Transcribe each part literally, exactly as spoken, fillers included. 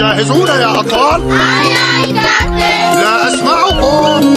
جاهزون يا أطفال؟ لا أسمعكم.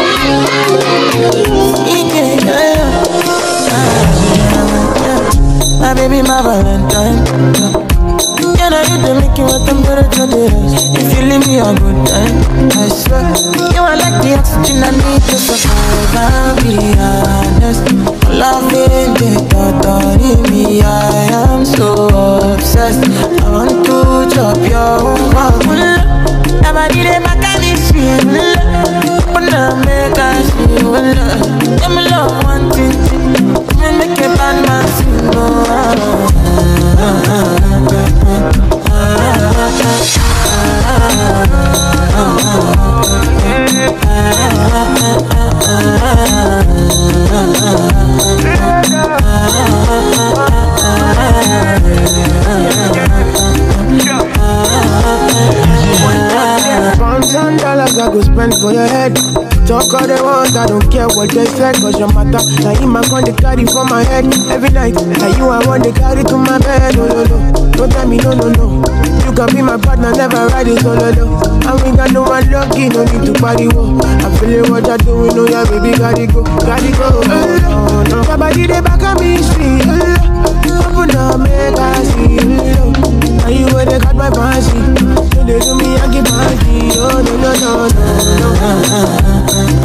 My baby, my Valentine. Can I hit the make you a temperature days? If you leave me a good time, I swear you are like the oxygen I need to survive. I'll be honest, loving the thought in me. I am so obsessed. I want to chop your heart. Nobody dey back at this shit. But now make us feel love. Give me love one thing. Me make a bad man sing. Ten dollars I go spend for your head. Talk all they want, I don't care what they say. Cause your matter, now you my con they carry for my head every night. Now you I want they carry to my bed. Oh no no, don't tell me no no no. You can be my partner, never ride it solo no. I ain't got no one lucky, no need to party wo. I'm feeling what you're doing, oh yeah baby, gotta go, gotta go. Oh, no, no. Your body they back on me street. Open up, make I see. Now you where they got my fancy. Don't they do me, I get fancy. Oh no no no no no.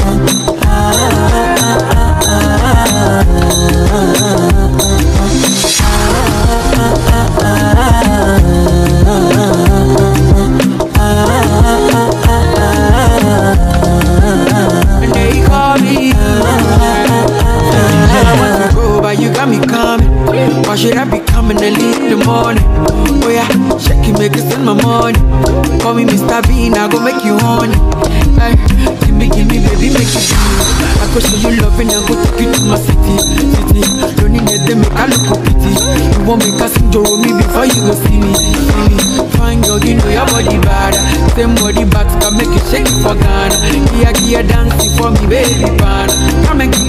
And they call me. I want to go, but you got me coming. Why should I be coming early in the morning? Oh yeah, shake it, make it send my money. Call me Mister Bean, I go make you honey. Hey, give me, give me, baby, make it feel. I go show you love and I go take you to my city, city. Don't need them, make I look pity. You won't make a sing to me before you go see me, see me. Fine girl, you know your body bad. Same body back can make you shake it for Ghana. Here, here, dancing for me, baby, pan. Come and